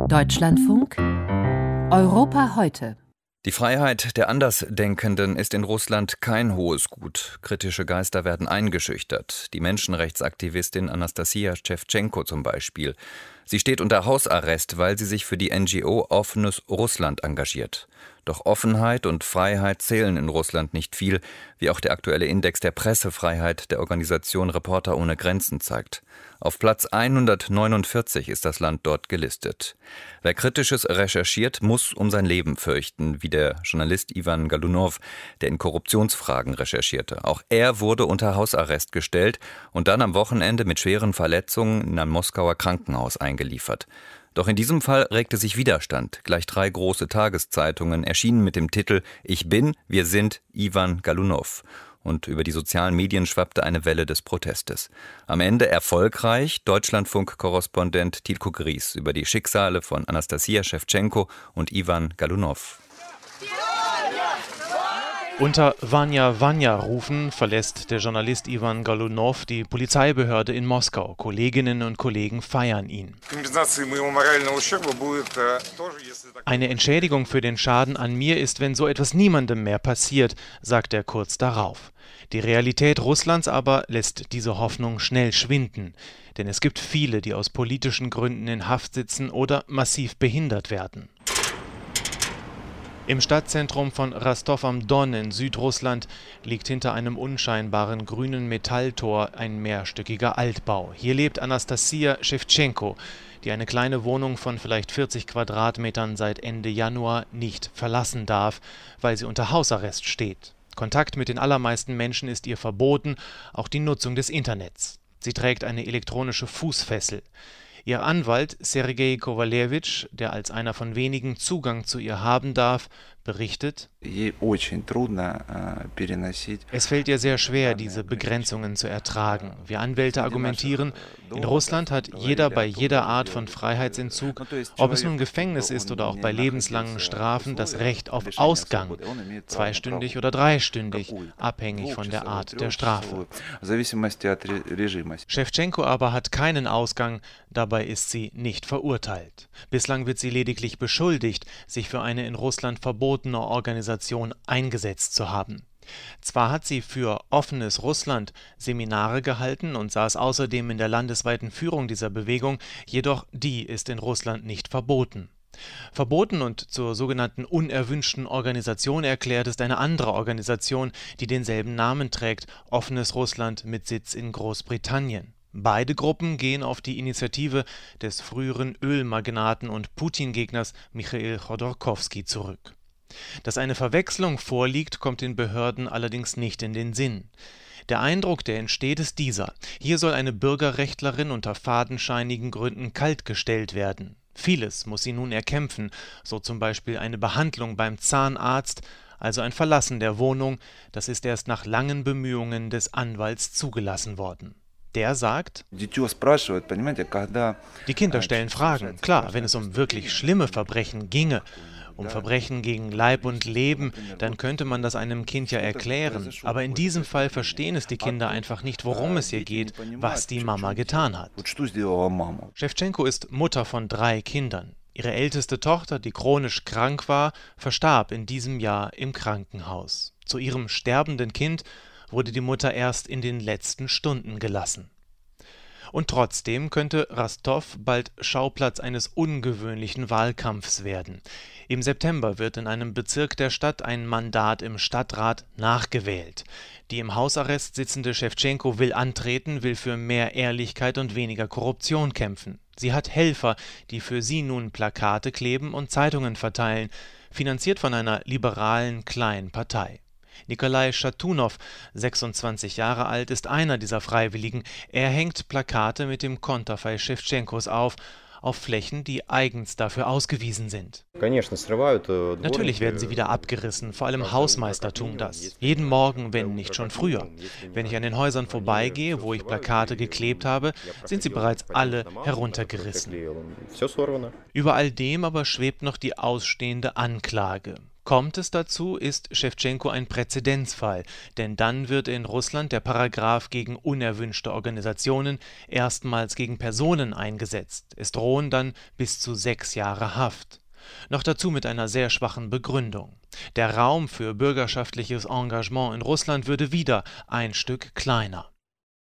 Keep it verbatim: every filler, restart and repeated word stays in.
Deutschlandfunk Europa heute. Die Freiheit der Andersdenkenden ist in Russland kein hohes Gut. Kritische Geister werden eingeschüchtert. Die Menschenrechtsaktivistin Anastasia Schewtschenko zum Beispiel. Sie steht unter Hausarrest, weil sie sich für die N G O Offenes Russland engagiert. Doch Offenheit und Freiheit zählen in Russland nicht viel, wie auch der aktuelle Index der Pressefreiheit der Organisation Reporter ohne Grenzen zeigt. Auf Platz hundertneunundvierzig ist das Land dort gelistet. Wer Kritisches recherchiert, muss um sein Leben fürchten, wie der Journalist Iwan Galunow, der in Korruptionsfragen recherchierte. Auch er wurde unter Hausarrest gestellt und dann am Wochenende mit schweren Verletzungen in ein Moskauer Krankenhaus eingeliefert. Doch in diesem Fall regte sich Widerstand. Gleich drei große Tageszeitungen erschienen mit dem Titel »Ich bin, wir sind Iwan Galunow«. Und über die sozialen Medien schwappte eine Welle des Protestes. Am Ende erfolgreich Deutschlandfunk-Korrespondent Tilko Gries über die Schicksale von Anastasia Schewtschenko und Iwan Galunow. Unter Vanja Vanja rufen verlässt der Journalist Iwan Galunow die Polizeibehörde in Moskau. Kolleginnen und Kollegen feiern ihn. Eine Entschädigung für den Schaden an mir ist, wenn so etwas niemandem mehr passiert, sagt er kurz darauf. Die Realität Russlands aber lässt diese Hoffnung schnell schwinden. Denn es gibt viele, die aus politischen Gründen in Haft sitzen oder massiv behindert werden. Im Stadtzentrum von Rostov am Don in Südrussland liegt hinter einem unscheinbaren grünen Metalltor ein mehrstöckiger Altbau. Hier lebt Anastasia Schewtschenko, die eine kleine Wohnung von vielleicht vierzig Quadratmetern seit Ende Januar nicht verlassen darf, weil sie unter Hausarrest steht. Kontakt mit den allermeisten Menschen ist ihr verboten, auch die Nutzung des Internets. Sie trägt eine elektronische Fußfessel. Ihr Anwalt Sergei Kowalewitsch, der als einer von wenigen Zugang zu ihr haben darf, berichtet: Es fällt ihr sehr schwer, diese Begrenzungen zu ertragen. Wir Anwälte argumentieren, in Russland hat jeder bei jeder Art von Freiheitsentzug, ob es nun Gefängnis ist oder auch bei lebenslangen Strafen, das Recht auf Ausgang, zweistündig oder dreistündig, abhängig von der Art der Strafe. Schewtschenko aber hat keinen Ausgang, dabei ist sie nicht verurteilt. Bislang wird sie lediglich beschuldigt, sich für eine in Russland verbotene Organisation eingesetzt zu haben. Zwar hat sie für Offenes Russland Seminare gehalten und saß außerdem in der landesweiten Führung dieser Bewegung, jedoch die ist in Russland nicht verboten. Verboten und zur sogenannten unerwünschten Organisation erklärt ist eine andere Organisation, die denselben Namen trägt, Offenes Russland mit Sitz in Großbritannien. Beide Gruppen gehen auf die Initiative des früheren Ölmagnaten und Putin-Gegners Michail Chodorkowski zurück. Dass eine Verwechslung vorliegt, kommt den Behörden allerdings nicht in den Sinn. Der Eindruck, der entsteht, ist dieser: Hier soll eine Bürgerrechtlerin unter fadenscheinigen Gründen kaltgestellt werden. Vieles muss sie nun erkämpfen, so zum Beispiel eine Behandlung beim Zahnarzt, also ein Verlassen der Wohnung. Das ist erst nach langen Bemühungen des Anwalts zugelassen worden. Der sagt: Die Kinder stellen Fragen. Klar, wenn es um wirklich schlimme Verbrechen ginge, um Verbrechen gegen Leib und Leben, dann könnte man das einem Kind ja erklären. Aber in diesem Fall verstehen es die Kinder einfach nicht, worum es hier geht, was die Mama getan hat. Schewtschenko ist Mutter von drei Kindern. Ihre älteste Tochter, die chronisch krank war, verstarb in diesem Jahr im Krankenhaus. Zu ihrem sterbenden Kind wurde die Mutter erst in den letzten Stunden gelassen. Und trotzdem könnte Rostov bald Schauplatz eines ungewöhnlichen Wahlkampfs werden. Im September wird in einem Bezirk der Stadt ein Mandat im Stadtrat nachgewählt. Die im Hausarrest sitzende Schewtschenko will antreten, will für mehr Ehrlichkeit und weniger Korruption kämpfen. Sie hat Helfer, die für sie nun Plakate kleben und Zeitungen verteilen, finanziert von einer liberalen kleinen Partei. Nikolai Schatunow, sechsundzwanzig Jahre alt, ist einer dieser Freiwilligen. Er hängt Plakate mit dem Konterfei Schewtschenkos auf, auf Flächen, die eigens dafür ausgewiesen sind. Natürlich werden sie wieder abgerissen, vor allem Hausmeister tun das. Jeden Morgen, wenn nicht schon früher. Wenn ich an den Häusern vorbeigehe, wo ich Plakate geklebt habe, sind sie bereits alle heruntergerissen. Über all dem aber schwebt noch die ausstehende Anklage. Kommt es dazu, ist Schewtschenko ein Präzedenzfall, denn dann wird in Russland der Paragraph gegen unerwünschte Organisationen erstmals gegen Personen eingesetzt. Es drohen dann bis zu sechs Jahre Haft. Noch dazu mit einer sehr schwachen Begründung. Der Raum für bürgerschaftliches Engagement in Russland würde wieder ein Stück kleiner.